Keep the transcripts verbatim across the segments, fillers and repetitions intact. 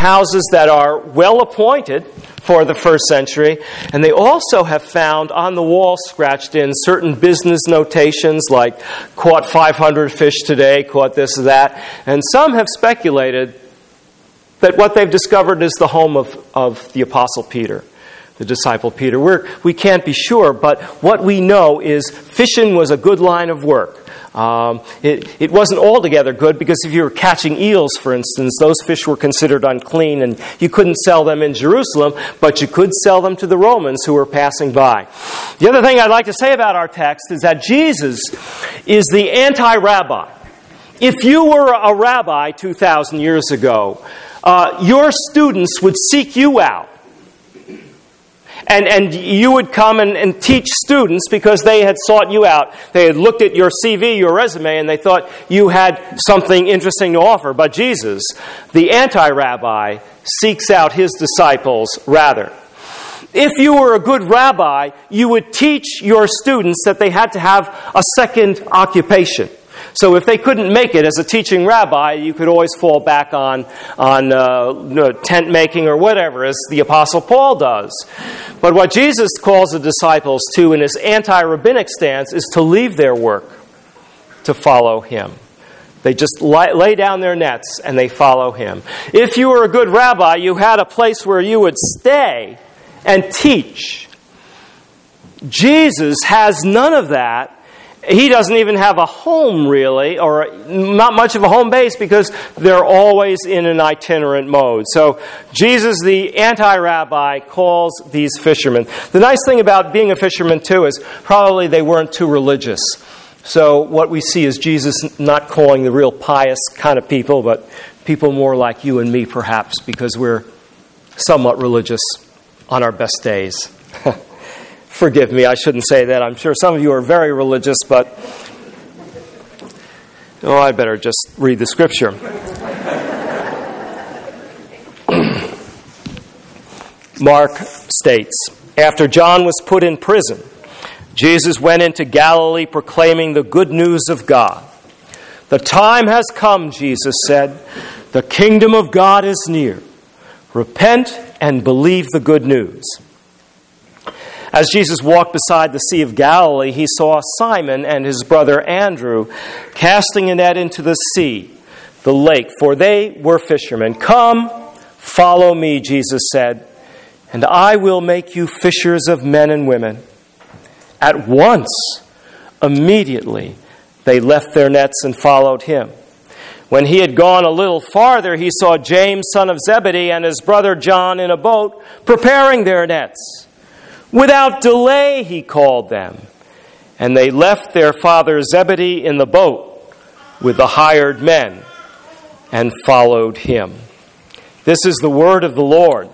houses that are well appointed for the first century, and they also have found on the wall scratched in certain business notations like caught five hundred fish today, caught this or that, and some have speculated that what they've discovered is the home of, of the Apostle Peter, the disciple Peter. We're, we can't be sure, but what we know is fishing was a good line of work. Um, it, it wasn't altogether good because if you were catching eels, for instance, those fish were considered unclean and you couldn't sell them in Jerusalem, but you could sell them to the Romans who were passing by. The other thing I'd like to say about our text is that Jesus is the anti-rabbi. If you were a rabbi two thousand years ago, uh, your students would seek you out. And and you would come and, and teach students because they had sought you out. They had looked at your C V, your resume, and they thought you had something interesting to offer. But Jesus, the anti-rabbi, seeks out his disciples rather. If you were a good rabbi, you would teach your students that they had to have a second occupation. So if they couldn't make it as a teaching rabbi, you could always fall back on, on uh, tent making or whatever, as the Apostle Paul does. But what Jesus calls the disciples to in his anti-rabbinic stance is to leave their work to follow him. They just lay, lay down their nets and they follow him. If you were a good rabbi, you had a place where you would stay and teach. Jesus has none of that. He doesn't even have a home, really, or not much of a home base because they're always in an itinerant mode. So Jesus, the anti-rabbi, calls these fishermen. The nice thing about being a fisherman, too, is probably they weren't too religious. So what we see is Jesus not calling the real pious kind of people, but people more like you and me, perhaps, because we're somewhat religious on our best days. Forgive me, I shouldn't say that. I'm sure some of you are very religious, but oh, I'd better just read the scripture. Mark states, after John was put in prison, Jesus went into Galilee proclaiming the good news of God. The time has come, Jesus said. The kingdom of God is near. Repent and believe the good news. As Jesus walked beside the Sea of Galilee, he saw Simon and his brother Andrew casting a net into the sea, the lake, for they were fishermen. Come, follow me, Jesus said, and I will make you fishers of men and women. At once, immediately, they left their nets and followed him. When he had gone a little farther, he saw James, son of Zebedee, and his brother John in a boat, preparing their nets. Without delay, he called them, and they left their father Zebedee in the boat with the hired men and followed him. This is the word of the Lord.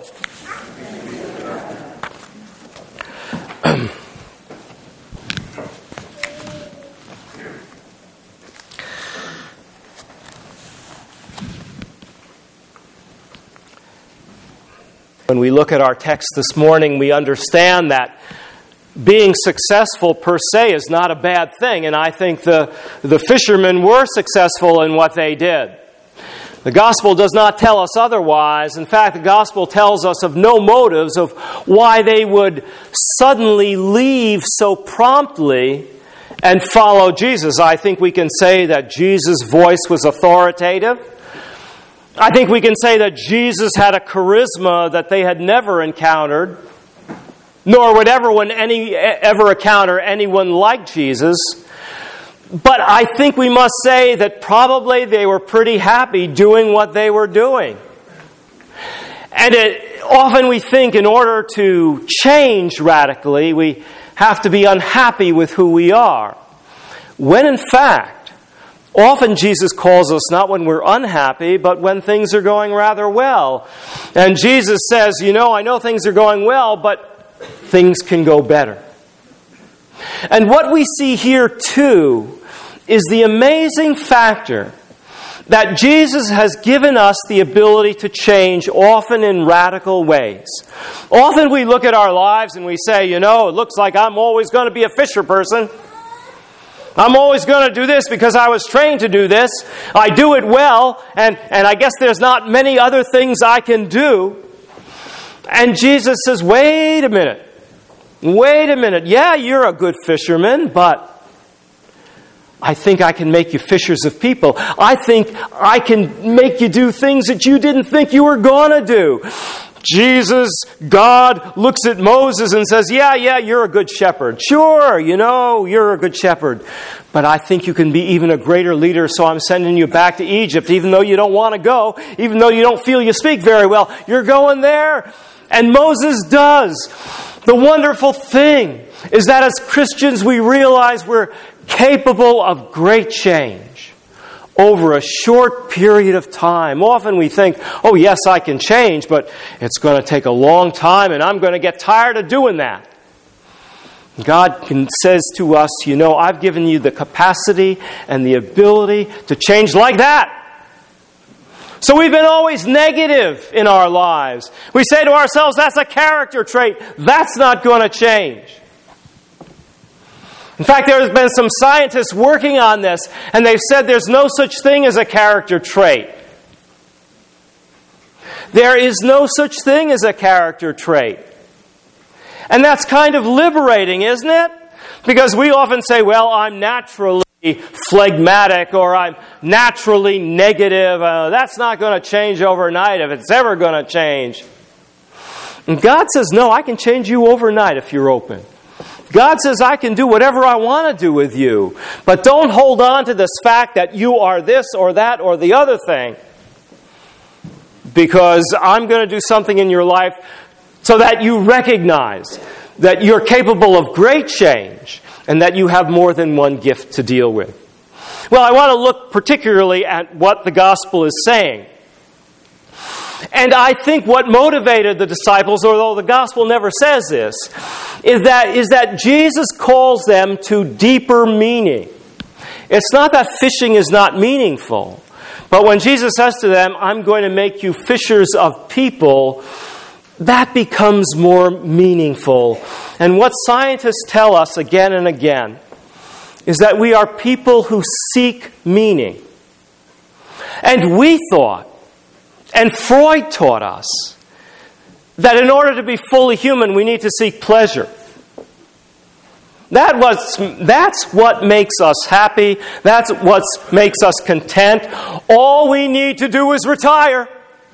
When we look at our text this morning, we understand that being successful per se is not a bad thing, and I think the, the fishermen were successful in what they did. The gospel does not tell us otherwise. In fact, the gospel tells us of no motives of why they would suddenly leave so promptly and follow Jesus. I think we can say that Jesus' voice was authoritative. I think we can say that Jesus had a charisma that they had never encountered, nor would everyone any, ever encounter anyone like Jesus. But I think we must say that probably they were pretty happy doing what they were doing. And it, often we think in order to change radically, we have to be unhappy with who we are. When in fact, often Jesus calls us not when we're unhappy, but when things are going rather well. And Jesus says, you know, I know things are going well, but things can go better. And what we see here, too, is the amazing factor that Jesus has given us the ability to change, often in radical ways. Often we look at our lives and we say, you know, it looks like I'm always going to be a fisher person. I'm always going to do this because I was trained to do this. I do it well, and, and I guess there's not many other things I can do. And Jesus says, wait a minute. Wait a minute. Yeah, you're a good fisherman, but I think I can make you fishers of people. I think I can make you do things that you didn't think you were going to do. Jesus, God, looks at Moses and says, yeah, yeah, you're a good shepherd. Sure, you know, you're a good shepherd. But I think you can be even a greater leader, so I'm sending you back to Egypt, even though you don't want to go, even though you don't feel you speak very well. You're going there. And Moses does. The wonderful thing is that as Christians, we realize we're capable of great change over a short period of time. Often we think, oh yes, I can change, but it's going to take a long time and I'm going to get tired of doing that. God can, says to us, you know, I've given you the capacity and the ability to change like that. So we've been always negative in our lives. We say to ourselves, that's a character trait. That's not going to change. In fact, there has been some scientists working on this, and they've said there's no such thing as a character trait. There is no such thing as a character trait. And that's kind of liberating, isn't it? Because we often say, well, I'm naturally phlegmatic, or I'm naturally negative. Uh, that's not going to change overnight if it's ever going to change. And God says, no, I can change you overnight if you're open. God says, I can do whatever I want to do with you. But don't hold on to this fact that you are this or that or the other thing. Because I'm going to do something in your life so that you recognize that you're capable of great change and that you have more than one gift to deal with. Well, I want to look particularly at what the gospel is saying. And I think what motivated the disciples, although the gospel never says this, is that, is that Jesus calls them to deeper meaning. It's not that fishing is not meaningful, but when Jesus says to them, I'm going to make you fishers of people, that becomes more meaningful. And what scientists tell us again and again is that we are people who seek meaning. And we thought, and Freud taught us, that in order to be fully human, we need to seek pleasure. That was, that's what makes us happy. That's what makes us content. All we need to do is retire.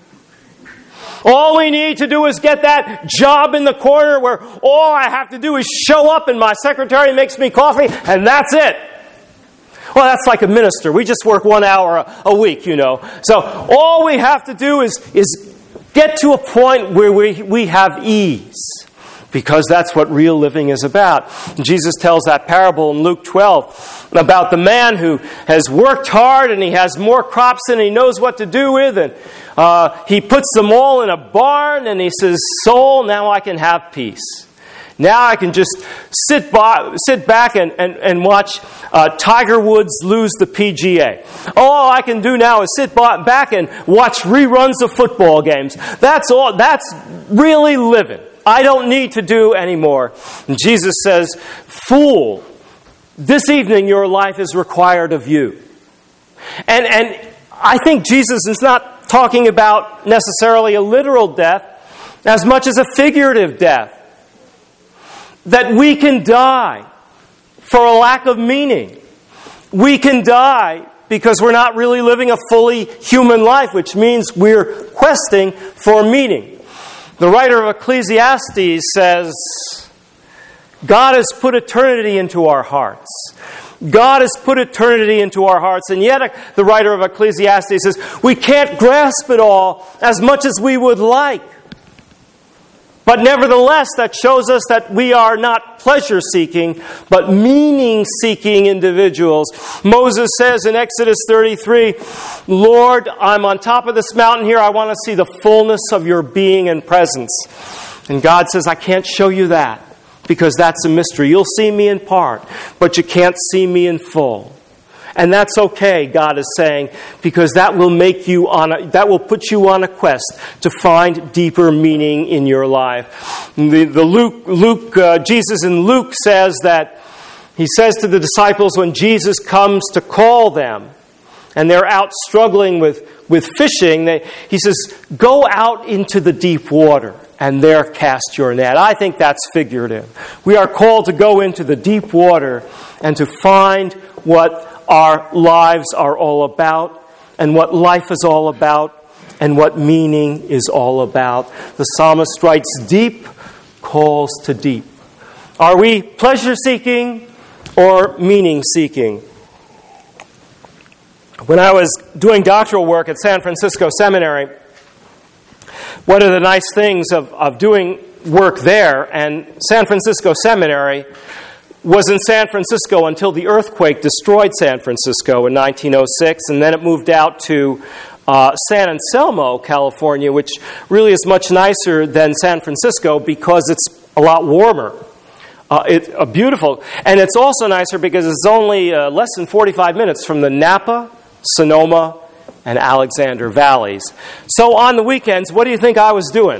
All we need to do is get that job in the corner where all I have to do is show up and my secretary makes me coffee, and that's it. Well, that's like a minister. We just work one hour a, a week, you know. So all we have to do is, is get to a point where we, we have ease, because that's what real living is about. Jesus tells that parable in Luke twelve about the man who has worked hard and he has more crops than he knows what to do with, and uh, he puts them all in a barn and he says, soul, now I can have peace. Now I can just sit by, sit back and, and, and watch uh, Tiger Woods lose the P G A. All I can do now is sit by, back and watch reruns of football games. That's all. That's really living. I don't need to do anymore. And Jesus says, fool, this evening your life is required of you. And, and I think Jesus is not talking about necessarily a literal death as much as a figurative death. That we can die for a lack of meaning. We can die because we're not really living a fully human life, which means we're questing for meaning. The writer of Ecclesiastes says, God has put eternity into our hearts. God has put eternity into our hearts, and yet the writer of Ecclesiastes says, we can't grasp it all as much as we would like. But nevertheless, that shows us that we are not pleasure-seeking, but meaning-seeking individuals. Moses says in Exodus thirty-three, Lord, I'm on top of this mountain here. I want to see the fullness of your being and presence. And God says, I can't show you that because that's a mystery. You'll see me in part, but you can't see me in full. And that's okay, God is saying, because that will make you on a, that will put you on a quest to find deeper meaning in your life. The, the Luke, Luke, uh, Jesus in Luke says that He says to the disciples when Jesus comes to call them, and they're out struggling with, with fishing, they, he says, go out into the deep water and there cast your net. I think that's figurative. We are called to go into the deep water and to find what our lives are all about and what life is all about and what meaning is all about. The psalmist writes, deep calls to deep. Are we pleasure-seeking or meaning-seeking? When I was doing doctoral work at San Francisco Seminary, one of the nice things of, of doing work there, and San Francisco Seminary was in San Francisco until the earthquake destroyed San Francisco in nineteen oh six, and then it moved out to uh, San Anselmo, California, which really is much nicer than San Francisco because it's a lot warmer. Uh, it's uh, beautiful. And it's also nicer because it's only uh, less than forty-five minutes from the Napa, Sonoma, and Alexander valleys. So on the weekends, what do you think I was doing?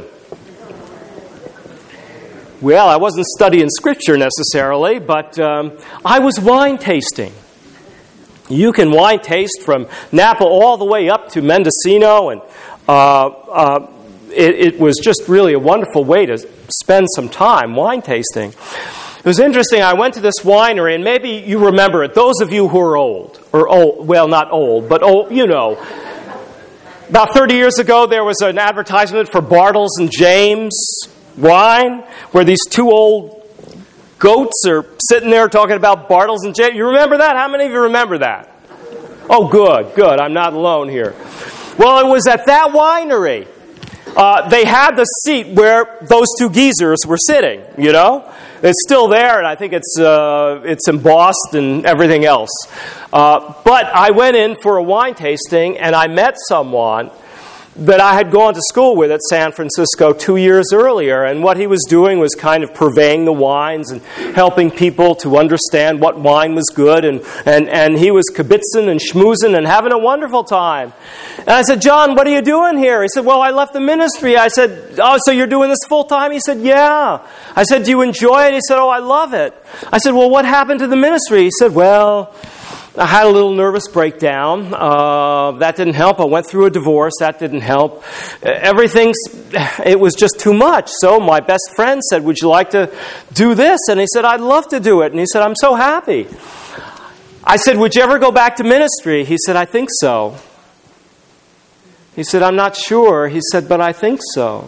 Well, I wasn't studying Scripture necessarily, but um, I was wine tasting. You can wine taste from Napa all the way up to Mendocino, and uh, uh, it, it was just really a wonderful way to spend some time wine tasting. It was interesting. I went to this winery, and maybe you remember it. Those of you who are old, or old, well, not old, but old, you know. About thirty years ago, there was an advertisement for Bartles and James wine, where these two old goats are sitting there talking about Bartles and James. You remember that? How many of you remember that? Oh, good, good. I'm not alone here. Well, it was at that winery. Uh, they had the seat where those two geezers were sitting, you know? It's still there, and I think it's uh, it's embossed and everything else. Uh, but I went in for a wine tasting, and I met someone that I had gone to school with at San Francisco two years earlier. And what he was doing was kind of purveying the wines and helping people to understand what wine was good. And, and, and he was kibitzing and schmoozing and having a wonderful time. And I said, John, what are you doing here? He said, well, I left the ministry. I said, oh, so you're doing this full time? He said, yeah. I said, do you enjoy it? He said, oh, I love it. I said, well, what happened to the ministry? He said, well, I had a little nervous breakdown. Uh, that didn't help. I went through a divorce. That didn't help. Everything, it was just too much. So my best friend said, would you like to do this? And he said, I'd love to do it. And he said, I'm so happy. I said, would you ever go back to ministry? He said, I think so. He said, I'm not sure. He said, but I think so.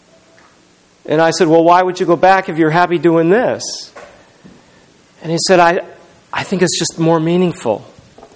And I said, well, why would you go back if you're happy doing this? And he said, I... I think it's just more meaningful.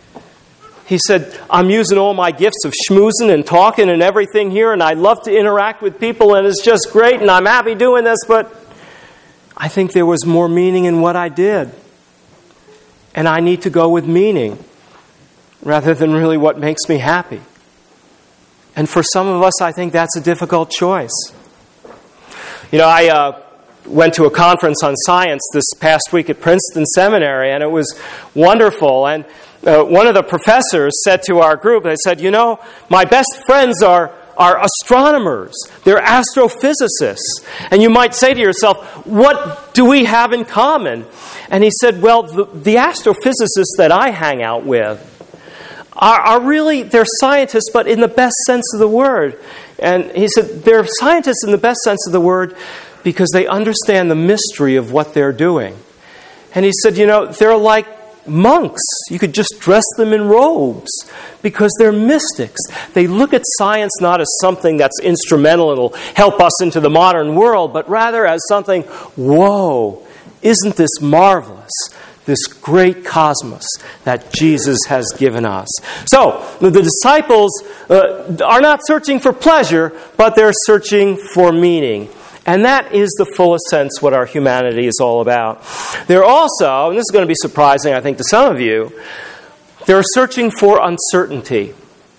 He said, I'm using all my gifts of schmoozing and talking and everything here, and I love to interact with people, and it's just great, and I'm happy doing this, but I think there was more meaning in what I did. And I need to go with meaning rather than really what makes me happy. And for some of us, I think that's a difficult choice. You know, I... Uh, went to a conference on science this past week at Princeton Seminary, and it was wonderful. And uh, one of the professors said to our group, they said, you know, my best friends are, are astronomers. They're astrophysicists. And you might say to yourself, what do we have in common? And he said, well, the, the astrophysicists that I hang out with are, are really, they're scientists, but in the best sense of the word. And he said, they're scientists in the best sense of the word because they understand the mystery of what they're doing. And he said, you know, they're like monks. You could just dress them in robes because they're mystics. They look at science not as something that's instrumental and will help us into the modern world, but rather as something, whoa, isn't this marvelous? This great cosmos that Jesus has given us. So, the disciples uh, are not searching for pleasure, but they're searching for meaning. And that is the fullest sense what our humanity is all about. They're also, and this is going to be surprising, I think, to some of you, they're searching for uncertainty.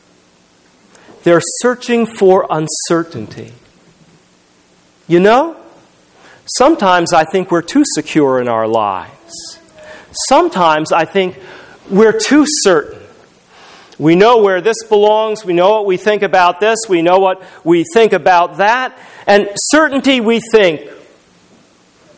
They're searching for uncertainty. You know, sometimes I think we're too secure in our lives. Sometimes I think we're too certain. We know where this belongs. We know what we think about this. We know what we think about that. And certainty, we think,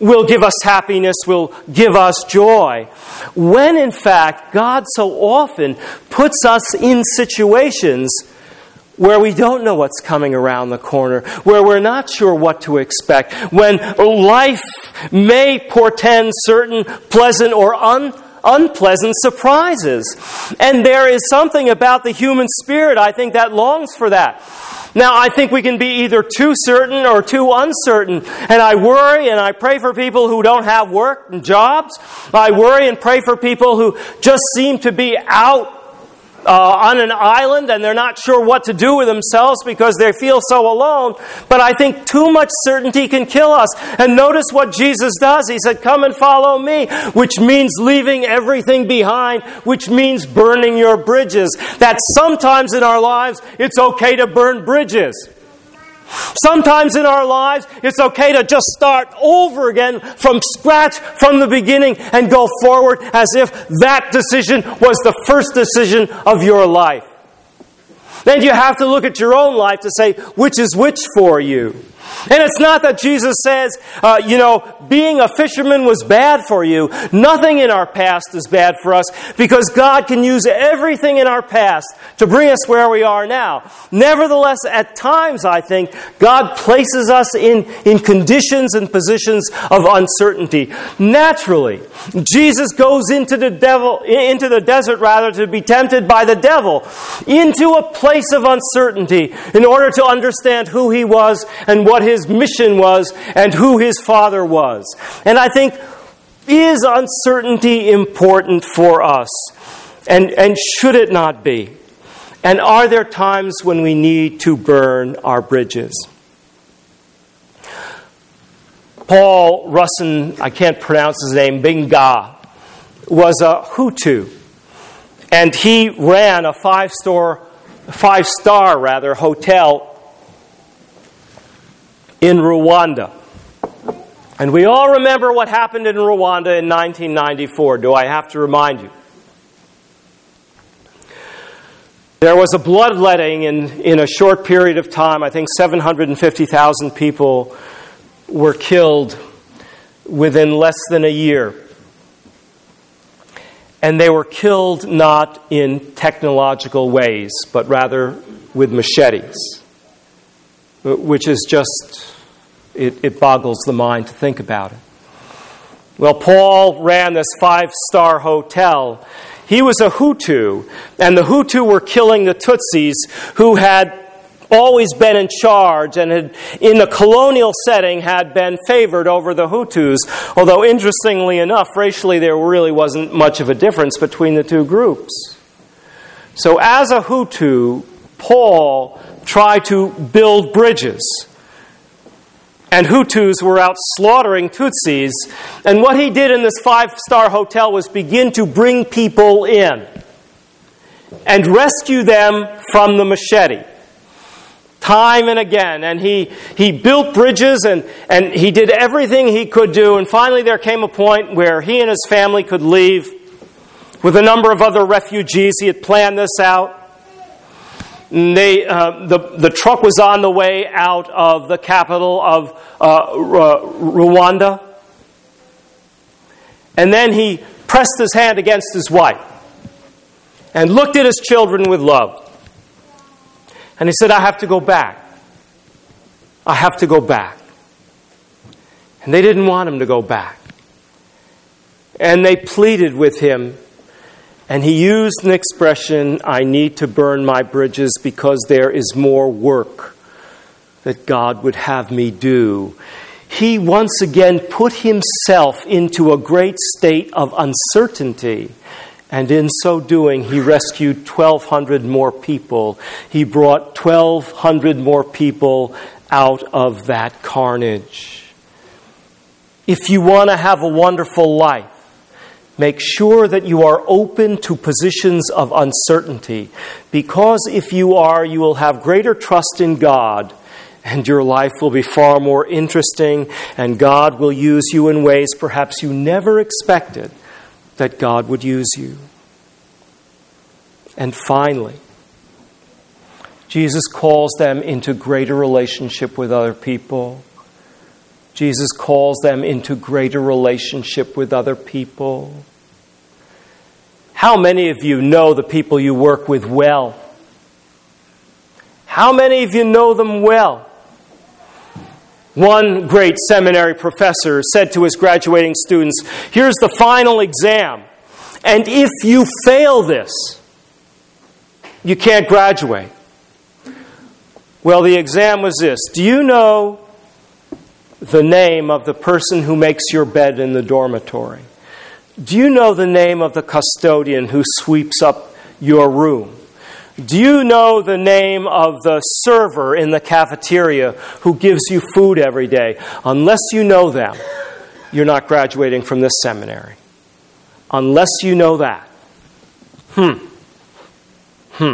will give us happiness, will give us joy. When in fact, God so often puts us in situations where we don't know what's coming around the corner, where we're not sure what to expect, when life may portend certain pleasant or un, unpleasant surprises. And there is something about the human spirit, I think, that longs for that. Now, I think we can be either too certain or too uncertain. And I worry and I pray for people who don't have work and jobs. I worry and pray for people who just seem to be out Uh, on an island and they're not sure what to do with themselves because they feel so alone. But I think too much certainty can kill us. And notice what Jesus does. He said, "Come and follow me," which means leaving everything behind, which means burning your bridges. That sometimes in our lives, it's okay to burn bridges. Sometimes in our lives, it's okay to just start over again from scratch, from the beginning, and go forward as if that decision was the first decision of your life. Then you have to look at your own life to say, which is which for you? And it's not that Jesus says, uh, you know, being a fisherman was bad for you. Nothing in our past is bad for us because God can use everything in our past to bring us where we are now. Nevertheless, at times, I think, God places us in, in conditions and positions of uncertainty. Naturally, Jesus goes into the devil, into the desert rather to be tempted by the devil, into a place of uncertainty in order to understand who he was and what his mission was and who his Father was. And I think, is uncertainty important for us? And, and should it not be? And are there times when we need to burn our bridges? Paul Russin, I can't pronounce his name, Binga, was a Hutu. And he ran a five-star, five-star rather, hotel in Rwanda. And we all remember what happened in Rwanda in nineteen ninety-four. Do I have to remind you? There was a bloodletting in, in a short period of time. I think seven hundred fifty thousand people were killed within less than a year. And they were killed not in technological ways, but rather with machetes, which is just, it, it boggles the mind to think about it. Well, Paul ran this five-star hotel. He was a Hutu, and the Hutu were killing the Tutsis, who had always been in charge and had, in the colonial setting, had been favored over the Hutus. Although, interestingly enough, racially there really wasn't much of a difference between the two groups. So as a Hutu, Paul tried to build bridges. And Hutus were out slaughtering Tutsis. And what he did in this five-star hotel was begin to bring people in and rescue them from the machete. Time and again. And he, he built bridges and, and he did everything he could do. And finally there came a point where he and his family could leave with a number of other refugees. He had planned this out. And they, uh, the, the truck was on the way out of the capital of uh, Rwanda. And then he pressed his hand against his wife and looked at his children with love. And he said, I have to go back. I have to go back. And they didn't want him to go back. And they pleaded with him. And he used an expression, I need to burn my bridges because there is more work that God would have me do. He once again put himself into a great state of uncertainty. And in so doing, he rescued twelve hundred more people. He brought twelve hundred more people out of that carnage. If you want to have a wonderful life, make sure that you are open to positions of uncertainty. Because if you are, you will have greater trust in God, and your life will be far more interesting, and God will use you in ways perhaps you never expected that God would use you. And finally, Jesus calls them into greater relationship with other people. Jesus calls them into greater relationship with other people. How many of you know the people you work with well? How many of you know them well? One great seminary professor said to his graduating students, "Here's the final exam, and if you fail this, you can't graduate." Well, the exam was this: do you know the name of the person who makes your bed in the dormitory? Do you know the name of the custodian who sweeps up your room? Do you know the name of the server in the cafeteria who gives you food every day? Unless you know them, you're not graduating from this seminary. Unless you know that. Hmm. Hmm.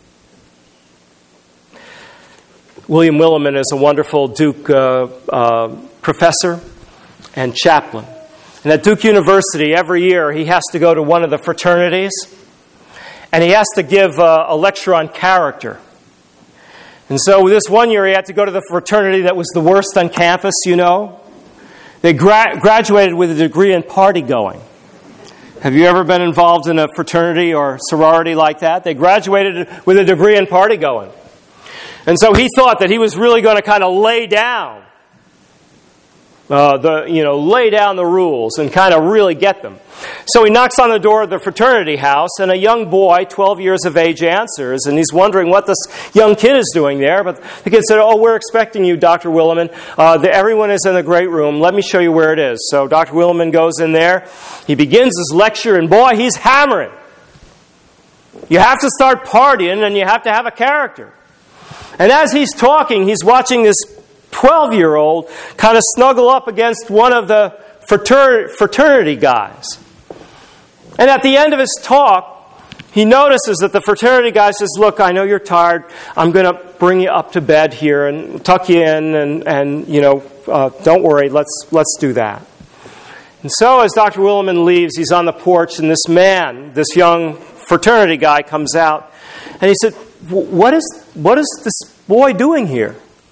William Willimon is a wonderful Duke uh, uh, professor and chaplain. And at Duke University, every year, he has to go to one of the fraternities, and he has to give uh, a lecture on character. And so this one year, he had to go to the fraternity that was the worst on campus, you know. They gra- graduated with a degree in party going. Have you ever been involved in a fraternity or sorority like that? They graduated with a degree in party going. And so he thought that he was really going to kind of lay down uh, the, you know, lay down the rules and kind of really get them. So he knocks on the door of the fraternity house, and a young boy, twelve years of age, answers, and he's wondering what this young kid is doing there. But the kid said, "Oh, we're expecting you, Doctor Willimon. Uh, the, everyone is in the great room. Let me show you where it is." So Doctor Willimon goes in there. He begins his lecture, and boy, he's hammering. You have to start partying, and you have to have a character. And as he's talking, he's watching this twelve-year-old kind of snuggle up against one of the frater- fraternity guys. And at the end of his talk, he notices that the fraternity guy says, "Look, I know you're tired. I'm going to bring you up to bed here and tuck you in, and, and you know, uh, don't worry, let's, let's do that." And so as Doctor Willimon leaves, he's on the porch, and this man, this young fraternity guy, comes out, and he said, What is what is this boy doing here?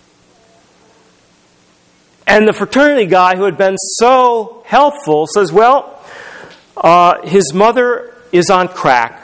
And the fraternity guy, who had been so helpful, says, "Well, uh, his mother is on crack,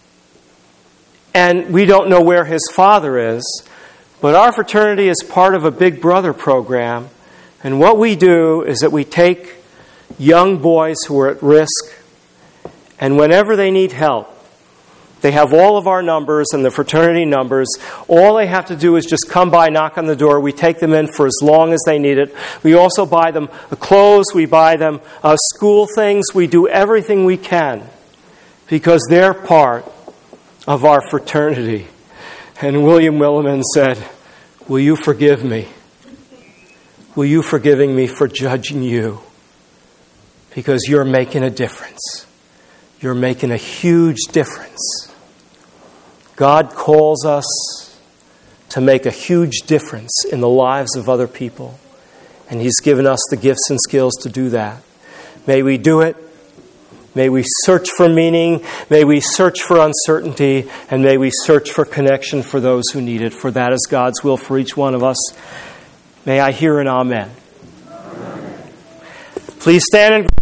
and we don't know where his father is, but our fraternity is part of a Big Brother program, and what we do is that we take young boys who are at risk, and whenever they need help, they have all of our numbers and the fraternity numbers. All they have to do is just come by, knock on the door. We take them in for as long as they need it. We also buy them clothes. We buy them uh, school things. We do everything we can because they're part of our fraternity." And William Willimon said, "Will you forgive me? Will you forgiving me for judging you? Because you're making a difference. You're making a huge difference." God calls us to make a huge difference in the lives of other people. And He's given us the gifts and skills to do that. May we do it. May we search for meaning. May we search for uncertainty. And may we search for connection for those who need it. For that is God's will for each one of us. May I hear an amen. Amen. Please stand and